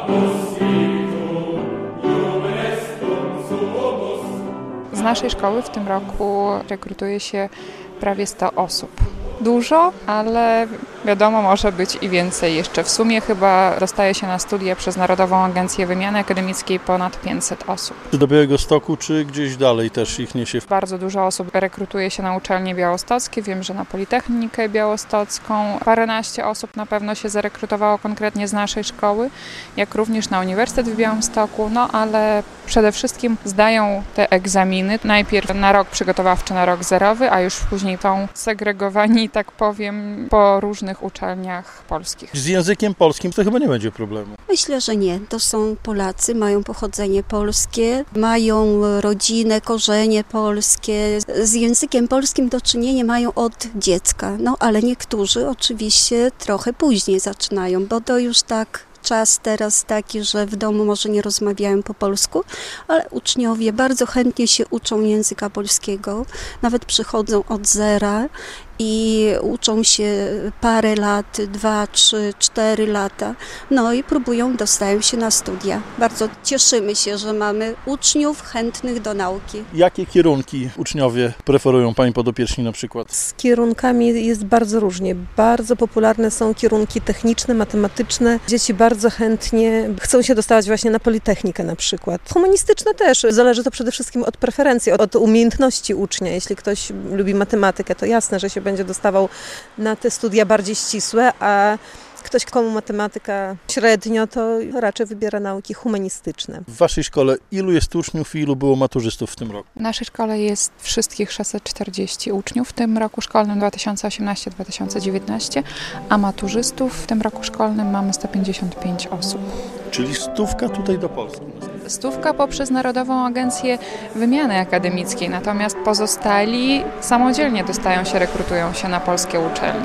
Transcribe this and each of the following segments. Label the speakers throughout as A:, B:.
A: Z naszej szkoły w tym roku rekrutuje się prawie 100 osób. Dużo, ale wiadomo, może być i więcej jeszcze. W sumie chyba dostaje się na studia przez Narodową Agencję Wymiany Akademickiej ponad 500 osób.
B: Czy do Białegostoku, czy gdzieś dalej też ich niesie?
A: Bardzo dużo osób rekrutuje się na uczelnie białostockie. Wiem, że na Politechnikę Białostocką paręnaście osób na pewno się zarekrutowało konkretnie z naszej szkoły, jak również na Uniwersytet w Białymstoku, no ale przede wszystkim zdają te egzaminy. Najpierw na rok przygotowawczy, na rok zerowy, a już później są segregowani, tak powiem, po różnych uczelniach polskich.
B: Z językiem polskim to chyba nie będzie problemu.
C: Myślę, że nie. To są Polacy, mają pochodzenie polskie, mają rodzinę, korzenie polskie. Z językiem polskim do czynienia mają od dziecka. No ale niektórzy oczywiście trochę później zaczynają, bo to już tak czas teraz taki, że w domu może nie rozmawiają po polsku, ale uczniowie bardzo chętnie się uczą języka polskiego, nawet przychodzą od zera i uczą się parę lat, 2, 3, 4 lata, no i próbują, dostają się na studia. Bardzo cieszymy się, że mamy uczniów chętnych do nauki.
B: Jakie kierunki uczniowie preferują, Pani podopieczni na przykład?
D: Z kierunkami jest bardzo różnie. Bardzo popularne są kierunki techniczne, matematyczne. Dzieci bardzo chętnie chcą się dostawać właśnie na Politechnikę na przykład. Humanistyczne też. Zależy to przede wszystkim od preferencji, od umiejętności ucznia. Jeśli ktoś lubi matematykę, to jasne, że się będzie dostawał na te studia bardziej ścisłe, a ktoś, komu matematyka średnio, to raczej wybiera nauki humanistyczne.
B: W Waszej szkole ilu jest uczniów i ilu było maturzystów w tym roku?
A: W naszej szkole jest wszystkich 640 uczniów w tym roku szkolnym 2018-2019, a maturzystów w tym roku szkolnym mamy 155 osób.
B: Czyli 100 tutaj do Polski.
A: 100 poprzez Narodową Agencję Wymiany Akademickiej, natomiast pozostali samodzielnie dostają się, rekrutują się na polskie uczelnie.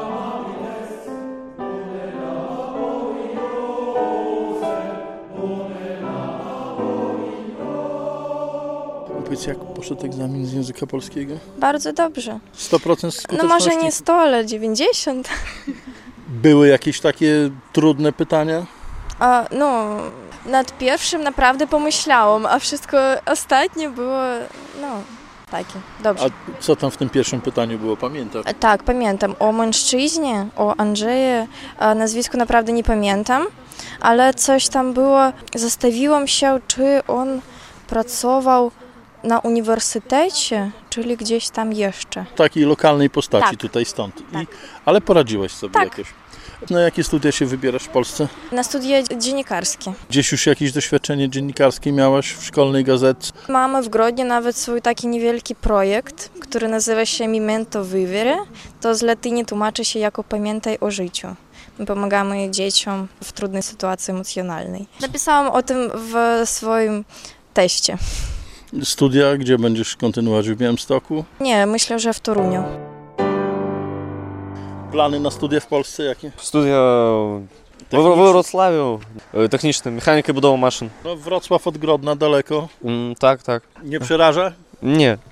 B: Powiedz, jak poszedł egzamin z języka polskiego?
E: Bardzo dobrze.
B: 100% skuteczności?
E: No może nie 100, ale 90.
B: Były jakieś takie trudne pytania?
E: No, nad pierwszym naprawdę pomyślałam, a wszystko ostatnie było, takie, dobrze.
B: A co tam w tym pierwszym pytaniu było, pamiętasz?
E: Tak, pamiętam. O mężczyźnie, o Andrzeju, nazwisko naprawdę nie pamiętam, ale coś tam było. Zastanawiałam się, czy on pracował na uniwersytecie, czyli gdzieś tam jeszcze.
B: Takiej lokalnej postaci
E: Tak.
B: tutaj stąd.
E: Tak.
B: Ale poradziłeś sobie
E: Tak.
B: jakieś. Na jakie studia się wybierasz w Polsce?
E: Na studia dziennikarskie.
B: Gdzieś już jakieś doświadczenie dziennikarskie miałaś w szkolnej gazetce?
E: Mamy w Grodnie nawet swój taki niewielki projekt, który nazywa się Memento Vivere. To z latyny tłumaczy się jako pamiętaj o życiu. My pomagamy dzieciom w trudnej sytuacji emocjonalnej. Napisałam o tym w swoim teście.
B: Studia, gdzie będziesz kontynuować w Białymstoku?
E: Nie, myślę, że w Toruniu.
B: Plany na studia w Polsce jakie?
F: Studia w Wrocławiu, techniczne, mechanika i budowa maszyn.
B: No Wrocław od Grodna daleko.
F: Tak.
B: Nie przeraża?
F: Nie.